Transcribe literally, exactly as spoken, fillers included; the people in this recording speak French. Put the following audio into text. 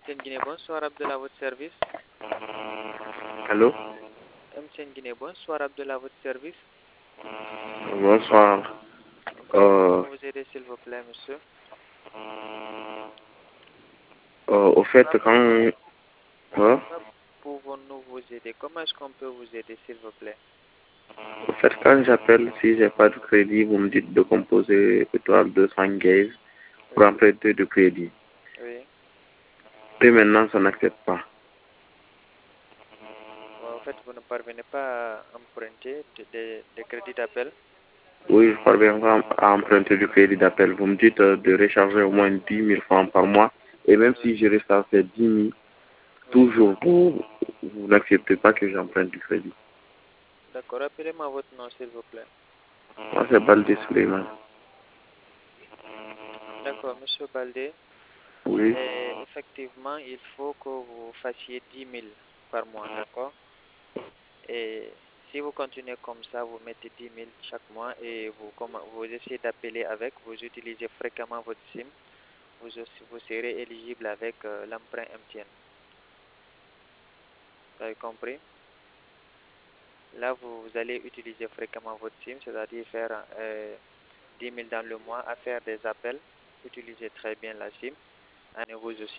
M T N Guinée, bonsoir Abdallah, à votre service. Allô? M T N Guinée, bonsoir Abdallah, à votre service. Bonsoir. Comment Euh, pouvons-nous vous aider, s'il vous plaît, monsieur? euh, au fait, quand... Hein? Comment pouvons-nous vous aider? Comment est-ce qu'on peut vous aider, s'il vous plaît? Au fait, quand j'appelle, si j'ai pas de crédit, vous me dites de composer étoile deux cent quinze pour Oui, emprunter de crédit. oui. Et maintenant, ça n'accepte pas. En fait, vous ne parvenez pas à emprunter des de, de crédits d'appel. Oui, je parviens pas à emprunter du crédit d'appel. Vous me dites euh, de recharger au moins dix mille francs par mois. Et même Oui, si je recharge ces dix mille, oui. toujours, vous, vous n'acceptez pas que j'emprunte du crédit. D'accord, rappelez-moi votre nom, s'il vous plaît. Moi, c'est Baldé Suleiman. D'accord, monsieur Baldé. Oui. Et effectivement, il faut que vous fassiez dix mille par mois, d'accord? Et si vous continuez comme ça, vous mettez dix mille chaque mois et vous, comme, vous essayez d'appeler avec, vous utilisez fréquemment votre SIM, vous, aussi- vous serez éligible avec euh, l'emprunt M T N. Vous avez compris? Là, vous, vous allez utiliser fréquemment votre SIM, c'est-à-dire faire euh, dix mille dans le mois à faire des appels. Utilisez très bien la SIM. Et vous aussi.